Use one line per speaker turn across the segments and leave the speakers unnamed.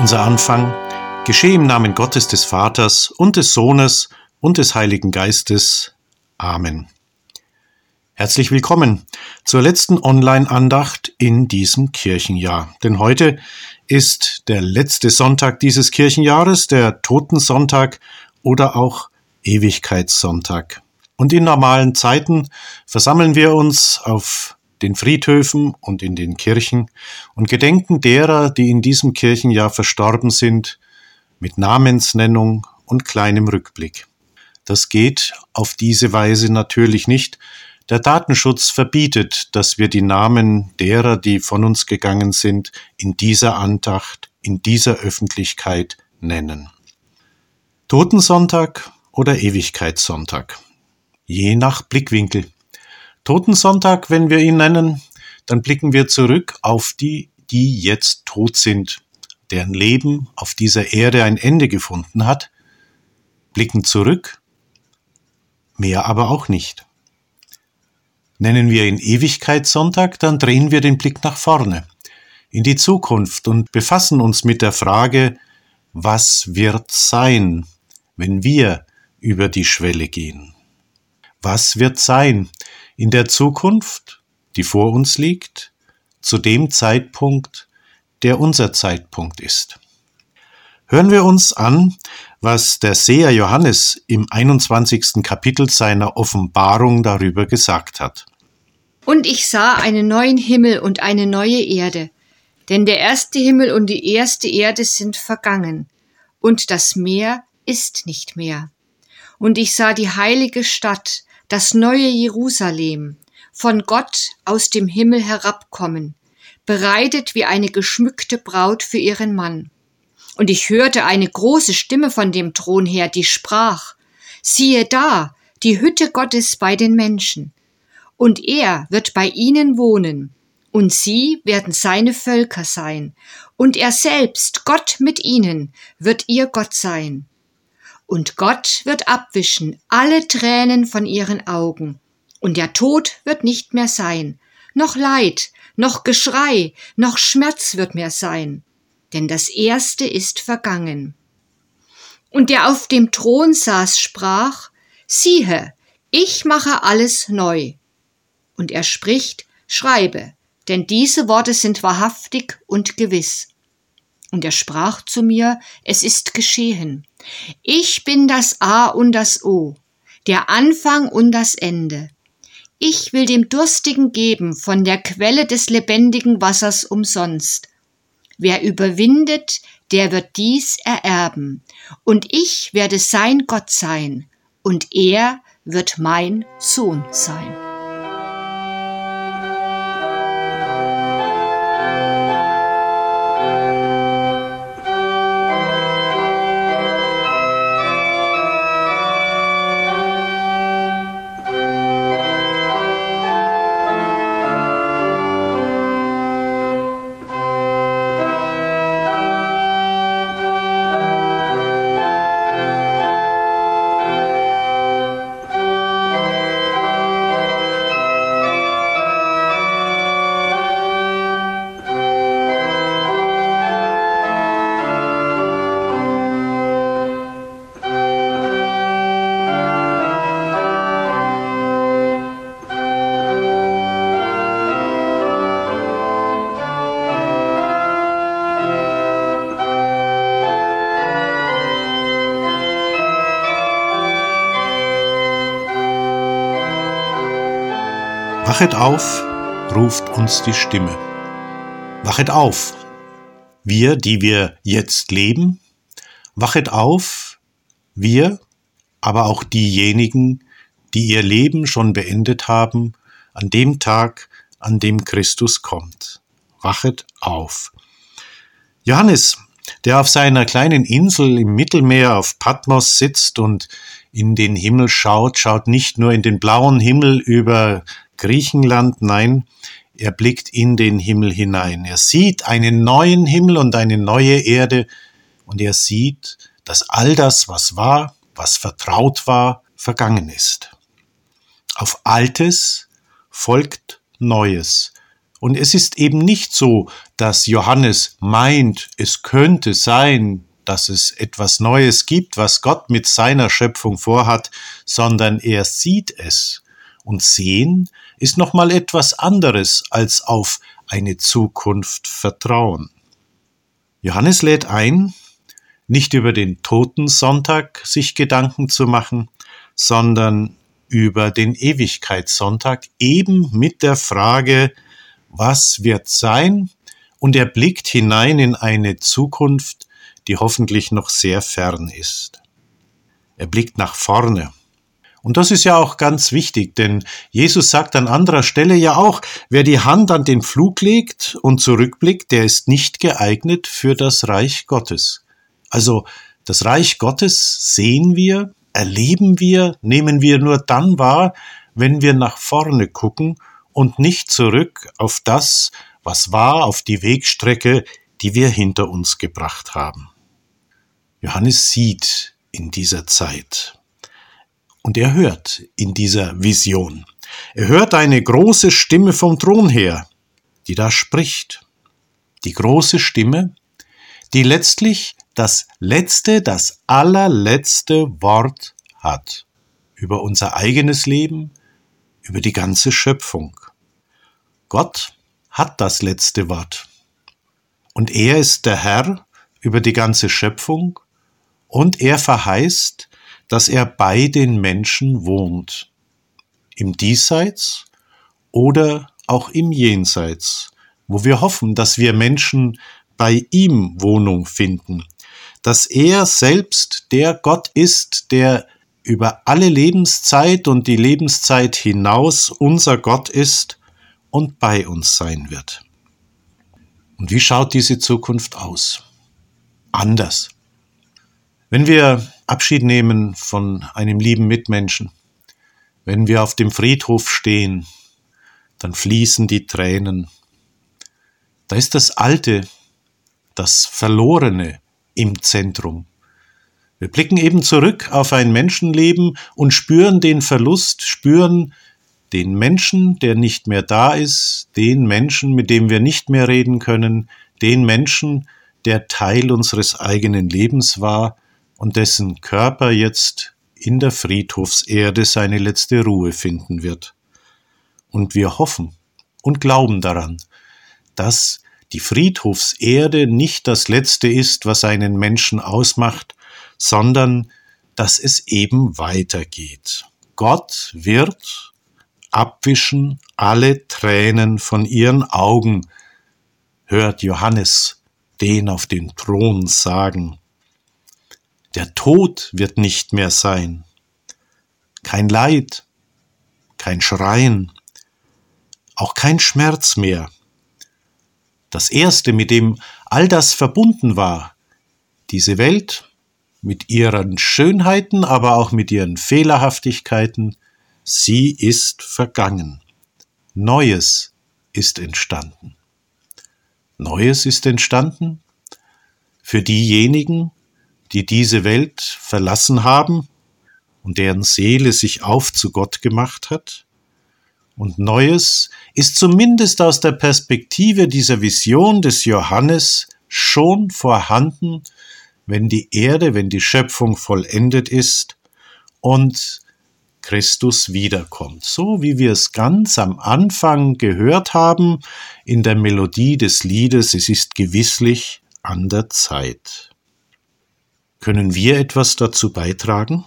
Unser Anfang geschehe im Namen Gottes des Vaters und des Sohnes und des Heiligen Geistes. Amen. Herzlich willkommen zur letzten Online-Andacht in diesem Kirchenjahr. Denn heute ist der letzte Sonntag dieses Kirchenjahres, der Totensonntag oder auch Ewigkeitssonntag. Und in normalen Zeiten versammeln wir uns auf den Friedhöfen und in den Kirchen und gedenken derer, die in diesem Kirchenjahr verstorben sind, mit Namensnennung und kleinem Rückblick. Das geht auf diese Weise natürlich nicht. Der Datenschutz verbietet, dass wir die Namen derer, die von uns gegangen sind, in dieser Andacht, in dieser Öffentlichkeit nennen. Totensonntag oder Ewigkeitssonntag? Je nach Blickwinkel. Totensonntag, wenn wir ihn nennen, dann blicken wir zurück auf die, die jetzt tot sind, deren Leben auf dieser Erde ein Ende gefunden hat, blicken zurück, mehr aber auch nicht. Nennen wir ihn Ewigkeitssonntag, dann drehen wir den Blick nach vorne, in die Zukunft und befassen uns mit der Frage, was wird sein, wenn wir über die Schwelle gehen? Was wird sein in der Zukunft, die vor uns liegt, zu dem Zeitpunkt, der unser Zeitpunkt ist? Hören wir uns an, was der Seher Johannes im 21. Kapitel seiner Offenbarung darüber gesagt hat.
Und ich sah einen neuen Himmel und eine neue Erde, denn der erste Himmel und die erste Erde sind vergangen, und das Meer ist nicht mehr. Und ich sah die heilige Stadt, das neue Jerusalem, von Gott aus dem Himmel herabkommen, bereitet wie eine geschmückte Braut für ihren Mann. Und ich hörte eine große Stimme von dem Thron her, die sprach: Siehe da, die Hütte Gottes bei den Menschen. Und er wird bei ihnen wohnen, und sie werden seine Völker sein, und er selbst, Gott mit ihnen, wird ihr Gott sein. Und Gott wird abwischen alle Tränen von ihren Augen, und der Tod wird nicht mehr sein, noch Leid, noch Geschrei, noch Schmerz wird mehr sein, denn das Erste ist vergangen. Und der auf dem Thron saß, sprach: Siehe, ich mache alles neu. Und er spricht: Schreibe, denn diese Worte sind wahrhaftig und gewiss. Und er sprach zu mir: Es ist geschehen. Ich bin das A und das O, der Anfang und das Ende. Ich will dem Durstigen geben von der Quelle des lebendigen Wassers umsonst. Wer überwindet, der wird dies ererben. Und ich werde sein Gott sein, und er wird mein Sohn sein.
Wachet auf, ruft uns die Stimme. Wachet auf, wir, die wir jetzt leben. Wachet auf, wir, aber auch diejenigen, die ihr Leben schon beendet haben, an dem Tag, an dem Christus kommt. Wachet auf. Johannes, der auf seiner kleinen Insel im Mittelmeer auf Patmos sitzt und in den Himmel schaut, schaut nicht nur in den blauen Himmel über Griechenland, nein, er blickt in den Himmel hinein. Er sieht einen neuen Himmel und eine neue Erde und er sieht, dass all das, was war, was vertraut war, vergangen ist. Auf Altes folgt Neues Und es ist eben nicht so, dass Johannes meint, es könnte sein, dass es etwas Neues gibt, was Gott mit seiner Schöpfung vorhat, sondern er sieht es. Und sehen ist nochmal etwas anderes als auf eine Zukunft vertrauen. Johannes lädt ein, nicht über den Totensonntag sich Gedanken zu machen, sondern über den Ewigkeitssonntag, eben mit der Frage, was wird sein? Und er blickt hinein in eine Zukunft, die hoffentlich noch sehr fern ist. Er blickt nach vorne. Und das ist ja auch ganz wichtig, denn Jesus sagt an anderer Stelle ja auch, wer die Hand an den Pflug legt und zurückblickt, der ist nicht geeignet für das Reich Gottes. Also das Reich Gottes sehen wir, erleben wir, nehmen wir nur dann wahr, wenn wir nach vorne gucken und nicht zurück auf das, was war, auf die Wegstrecke, die wir hinter uns gebracht haben. Johannes sieht in dieser Zeit und er hört in dieser Vision. Er hört eine große Stimme vom Thron her, die da spricht. Die große Stimme, die letztlich das allerletzte Wort hat über unser eigenes Leben, über die ganze Schöpfung. Gott hat das letzte Wort. Und er ist der Herr über die ganze Schöpfung und er verheißt, dass er bei den Menschen wohnt. Im Diesseits oder auch im Jenseits, wo wir hoffen, dass wir Menschen bei ihm Wohnung finden, dass er selbst der Gott ist, der über alle Lebenszeit und die Lebenszeit hinaus unser Gott ist und bei uns sein wird. Und wie schaut diese Zukunft aus? Anders. Wenn wir Abschied nehmen von einem lieben Mitmenschen, wenn wir auf dem Friedhof stehen, dann fließen die Tränen. Da ist das Alte, das Verlorene im Zentrum. Wir blicken eben zurück auf ein Menschenleben und spüren den Verlust, spüren den Menschen, der nicht mehr da ist, den Menschen, mit dem wir nicht mehr reden können, den Menschen, der Teil unseres eigenen Lebens war und dessen Körper jetzt in der Friedhofserde seine letzte Ruhe finden wird. Und wir hoffen und glauben daran, dass die Friedhofserde nicht das Letzte ist, was einen Menschen ausmacht, sondern dass es eben weitergeht. Gott wird abwischen alle Tränen von ihren Augen, hört Johannes den auf dem Thron sagen. Der Tod wird nicht mehr sein. Kein Leid, kein Schreien, auch kein Schmerz mehr. Das Erste, mit dem all das verbunden war, diese Welt mit ihren Schönheiten, aber auch mit ihren Fehlerhaftigkeiten, sie ist vergangen. Neues ist entstanden. Neues ist entstanden für diejenigen, die diese Welt verlassen haben und deren Seele sich auf zu Gott gemacht hat. Und Neues ist zumindest aus der Perspektive dieser Vision des Johannes schon vorhanden, wenn die Erde, wenn die Schöpfung vollendet ist und Christus wiederkommt. So wie wir es ganz am Anfang gehört haben in der Melodie des Liedes, es ist gewisslich an der Zeit. Können wir etwas dazu beitragen?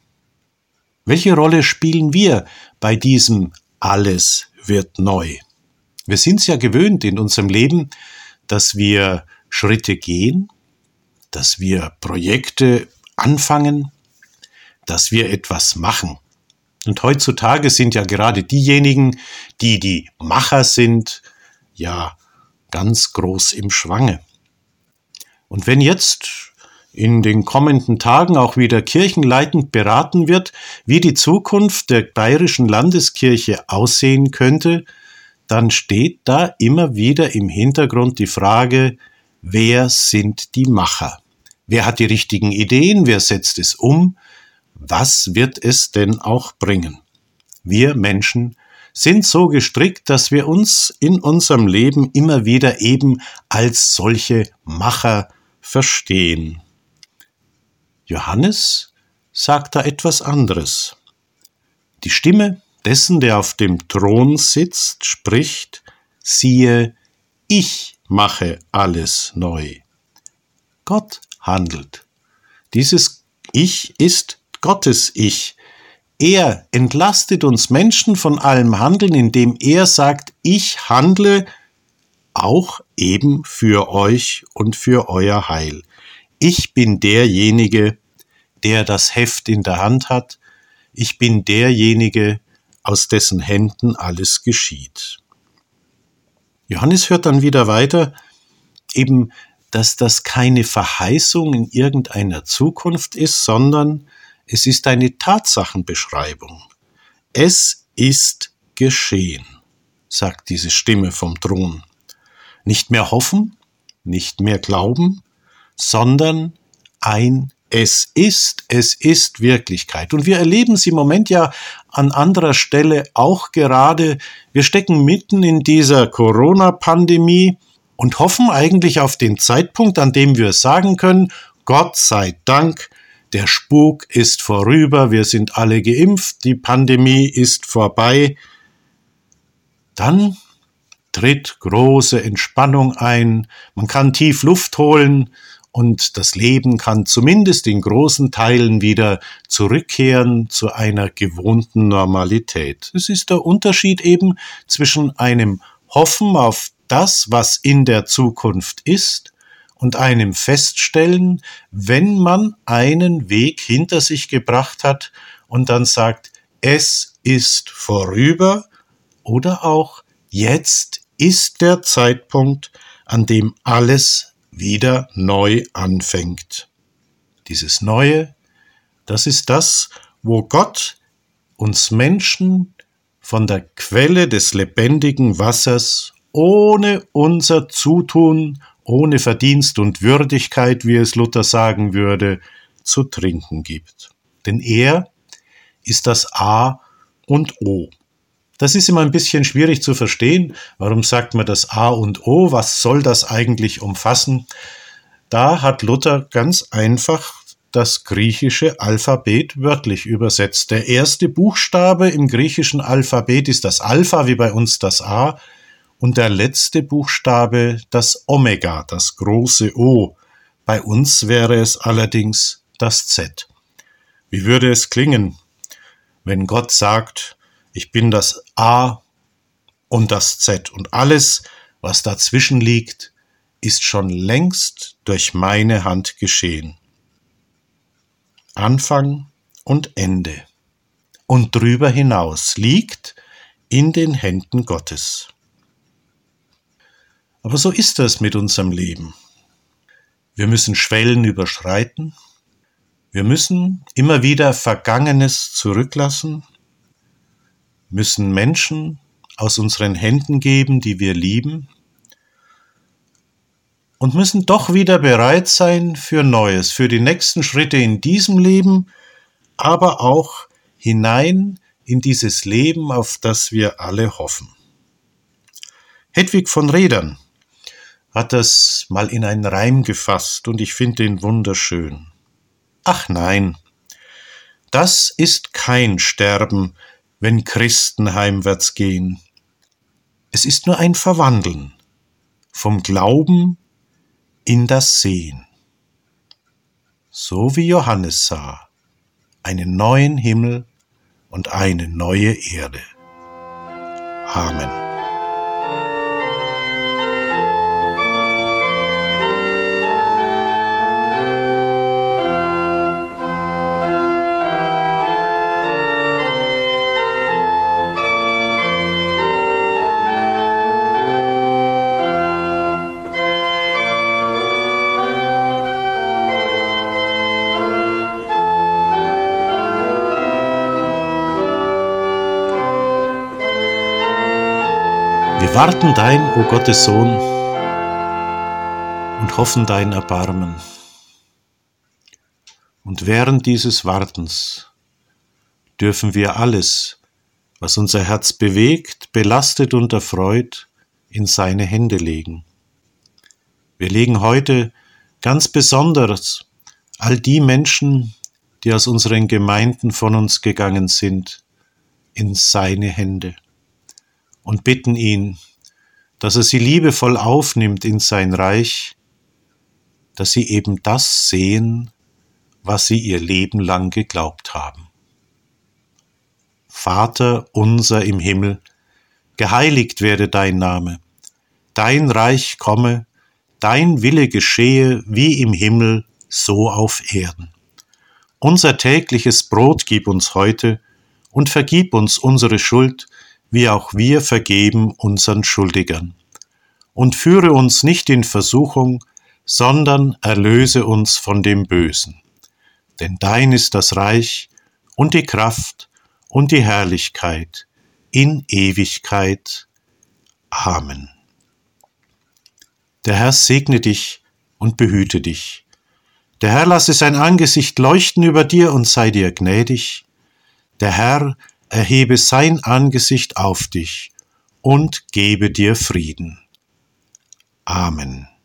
Welche Rolle spielen wir bei diesem Alles wird neu? Wir sind es ja gewöhnt in unserem Leben, dass wir Schritte gehen, dass wir Projekte anfangen, dass wir etwas machen. Und heutzutage sind ja gerade diejenigen, die die Macher sind, ja ganz groß im Schwange. Und wenn jetzt in den kommenden Tagen auch wieder kirchenleitend beraten wird, wie die Zukunft der Bayerischen Landeskirche aussehen könnte, dann steht da immer wieder im Hintergrund die Frage, wer sind die Macher? Wer hat die richtigen Ideen? Wer setzt es um? Was wird es denn auch bringen? Wir Menschen sind so gestrickt, dass wir uns in unserem Leben immer wieder eben als solche Macher verstehen. Johannes sagt da etwas anderes. Die Stimme dessen, der auf dem Thron sitzt, spricht: Siehe, ich mache alles neu. Gott handelt. Dieses Ich ist Gottes Ich. Er entlastet uns Menschen von allem Handeln, indem er sagt: Ich handle auch eben für euch und für euer Heil. Ich bin derjenige, der das Heft in der Hand hat. Ich bin derjenige, aus dessen Händen alles geschieht. Johannes hört dann wieder weiter, eben, dass das keine Verheißung in irgendeiner Zukunft ist, sondern es ist eine Tatsachenbeschreibung. Es ist geschehen, sagt diese Stimme vom Thron. Nicht mehr hoffen, nicht mehr glauben, sondern ein Es ist Wirklichkeit. Und wir erleben es im Moment ja an anderer Stelle auch gerade. Wir stecken mitten in dieser Corona-Pandemie und hoffen eigentlich auf den Zeitpunkt, an dem wir sagen können: Gott sei Dank, der Spuk ist vorüber, wir sind alle geimpft, die Pandemie ist vorbei. Dann tritt große Entspannung ein, man kann tief Luft holen und das Leben kann zumindest in großen Teilen wieder zurückkehren zu einer gewohnten Normalität. Es ist der Unterschied eben zwischen einem Hoffen auf das, was in der Zukunft ist, und einem Feststellen, wenn man einen Weg hinter sich gebracht hat und dann sagt: Es ist vorüber, oder auch: Jetzt ist der Zeitpunkt, an dem alles wieder neu anfängt. Dieses Neue, das ist das, wo Gott uns Menschen von der Quelle des lebendigen Wassers ohne unser Zutun, ohne Verdienst und Würdigkeit, wie es Luther sagen würde, zu trinken gibt. Denn er ist das A und O. Das ist immer ein bisschen schwierig zu verstehen. Warum sagt man das A und O? Was soll das eigentlich umfassen? Da hat Luther ganz einfach das griechische Alphabet wörtlich übersetzt. Der erste Buchstabe im griechischen Alphabet ist das Alpha, wie bei uns das A, und der letzte Buchstabe das Omega, das große O. Bei uns wäre es allerdings das Z. Wie würde es klingen, wenn Gott sagt: Ich bin das A und das Z, und alles, was dazwischen liegt, ist schon längst durch meine Hand geschehen. Anfang und Ende und drüber hinaus liegt in den Händen Gottes. Aber so ist es mit unserem Leben. Wir müssen Schwellen überschreiten. Wir müssen immer wieder Vergangenes zurücklassen, müssen Menschen aus unseren Händen geben, die wir lieben, und müssen doch wieder bereit sein für Neues, für die nächsten Schritte in diesem Leben, aber auch hinein in dieses Leben, auf das wir alle hoffen. Hedwig von Redern hat das mal in einen Reim gefasst und ich finde ihn wunderschön. Ach nein, das ist kein Sterben, wenn Christen heimwärts gehen. Es ist nur ein Verwandeln vom Glauben in das Sehen. So wie Johannes sah, einen neuen Himmel und eine neue Erde. Amen. Wir warten dein, o Gottes Sohn, und hoffen dein Erbarmen. Und während dieses Wartens dürfen wir alles was unser Herz bewegt, belastet und erfreut, in seine Hände legen. Wir legen heute ganz besonders all die Menschen, die aus unseren Gemeinden von uns gegangen sind, in seine Hände und bitten ihn, dass er sie liebevoll aufnimmt in sein Reich, dass sie eben das sehen, was sie ihr Leben lang geglaubt haben. Vater unser im Himmel, geheiligt werde dein Name, dein Reich komme, dein Wille geschehe wie im Himmel, so auf Erden. Unser tägliches Brot gib uns heute und vergib uns unsere Schuld, wie auch wir vergeben unseren Schuldigern. Und führe uns nicht in Versuchung, sondern erlöse uns von dem Bösen. Denn dein ist das Reich und die Kraft und die Herrlichkeit in Ewigkeit. Amen. Der Herr segne dich und behüte dich. Der Herr lasse sein Angesicht leuchten über dir und sei dir gnädig. Der Herr erhebe sein Angesicht auf dich und gebe dir Frieden. Amen.